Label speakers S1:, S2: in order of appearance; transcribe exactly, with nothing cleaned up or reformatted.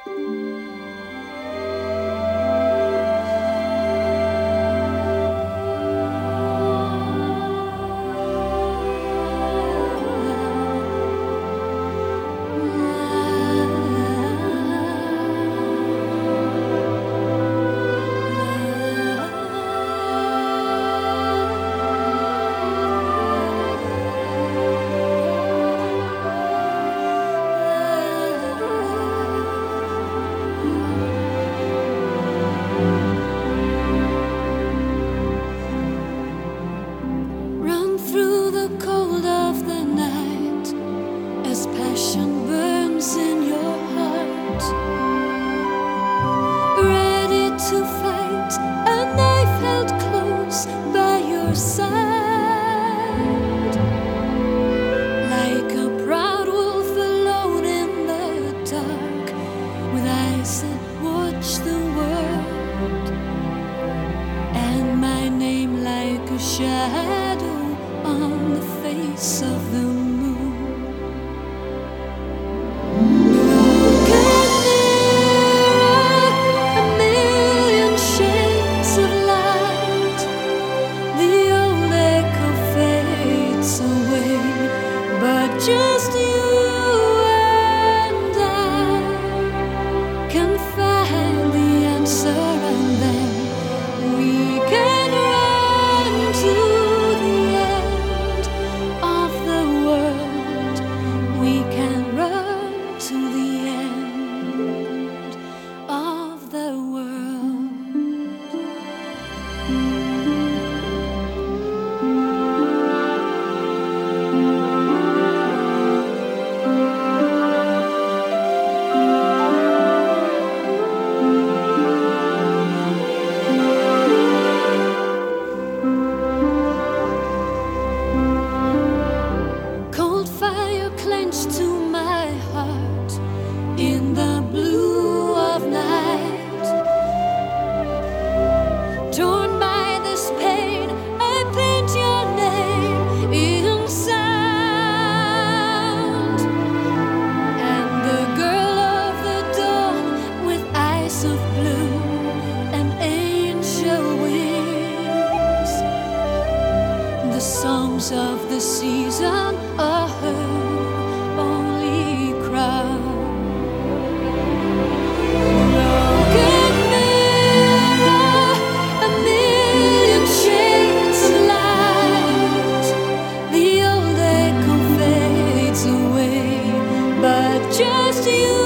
S1: Run through the cold of the night as passion burns in your heart. Ready to fight, a knife held close by your side. Like a proud wolf alone in the dark, with eyes that watch the world, and my name like a shadow on the face of the moon. Broken mirror, a million shades of light. The old echo fades away, but just you and I can find the answer, and then we can run to the end of the world. We can run to the end of the world. Cold fire clenched to my heart in the blue of night. Torn by this pain, I paint your name in sound. And the girl of the dawn with eyes of blue and angel wings. The songs of the season are her only crown. Broken mirror, a million shades of light. The old echo fades away, but just you